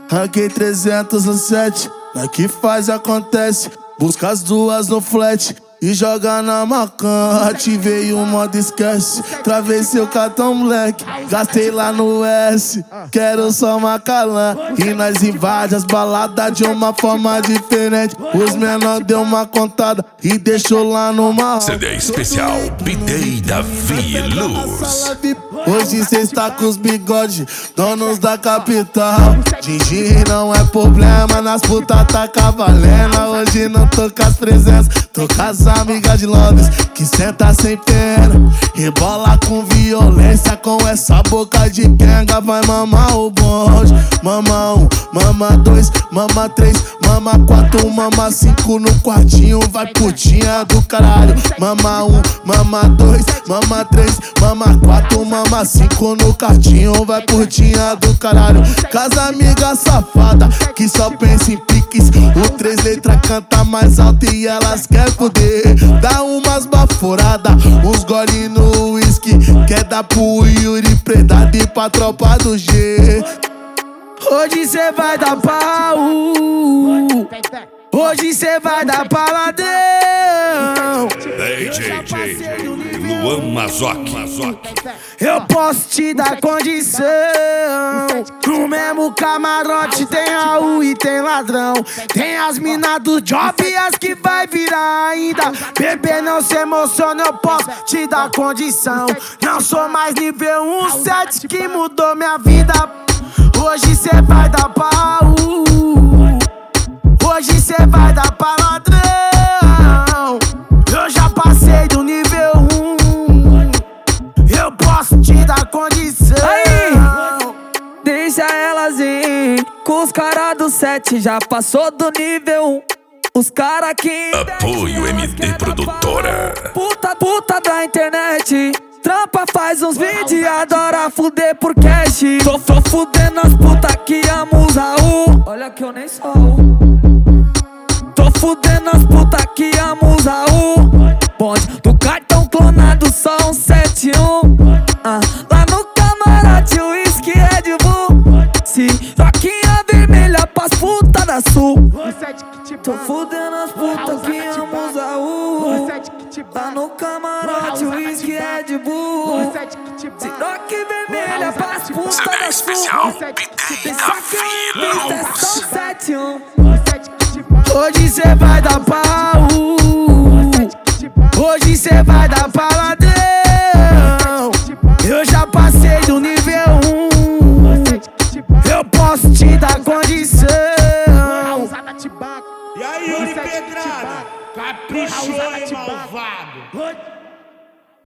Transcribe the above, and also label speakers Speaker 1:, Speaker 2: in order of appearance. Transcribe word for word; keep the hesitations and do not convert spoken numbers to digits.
Speaker 1: Ranquei trezentos no set, na que faz acontece. Busca as duas no flat e joga na macan. Ativei o modo esquece, travei seu cartão moleque. Gastei lá no S, quero só Macalã. E nós invade as baladas de uma forma diferente. Os menor deu uma contada e deixou lá numa
Speaker 2: C D especial B-Day Davi Luz.
Speaker 1: Hoje cê está com os bigode, donos da capital. Gingir não é problema, nas putas tá cavalena. Hoje não tô com as presenças, tô com as amigas de Londres que senta sem pena, rebola com violência. Com essa boca de quenga vai mamar o bonde. Mama um, mama dois, mama três, mama quatro, mama cinco no quartinho. Vai putinha do caralho. Mama um, mama dois, mama três, mama quatro, mama cinco no quartinho. Vai putinha do caralho. Casa amiga safada que só pensa em piques. O três letras canta mais alto e elas quer poder. Dá umas baforada, uns gole no whisky. Quer dar pro Yuri Predado e pra tropa do G. Hoje cê vai dar pau, hoje cê vai dar paladão.
Speaker 2: D J J Luan Mazoc.
Speaker 1: Eu posso te dar condição. No mesmo camarote tem Raul e tem ladrão. Tem as minas do job e as que vai virar ainda. Bebê, não se emociona, eu posso te dar condição. Não sou mais nível um sete que mudou minha vida. Hoje cê vai dar pau, hoje cê vai dar pra ladrão. Eu já passei do nível um, eu posso te dar condição.
Speaker 3: Aí, deixa elas ir, com os caras do sete já passou do nível um. Os cara que
Speaker 2: Apoio M D Produtora.
Speaker 3: Puta, puta da internet, trampa, faz uns vídeos, adora fuder por cash. Tô, tô fudendo as puta que amam o Raul. Olha que eu nem sou Raul. Tô fudendo as puta que amam o Raul. Bonde do cartão clonado, só um sete um. Ah, lá no camarote, o whisky Red Bull. Se roquinha vermelha pras puta da sul. Tô fudendo as puta que amam o Raul. Lá no camarote, o whisky Red Bull. Siroque vermelha pras puta
Speaker 2: C D
Speaker 3: da sul.
Speaker 2: especial B-Day Davi Luz.
Speaker 1: Hoje cê vai dar pau, hoje cê vai dar paladão. Eu já passei do nível um, eu posso te dar condição.
Speaker 4: E aí, Yuri Pedrada, caprichou, hein, malvado?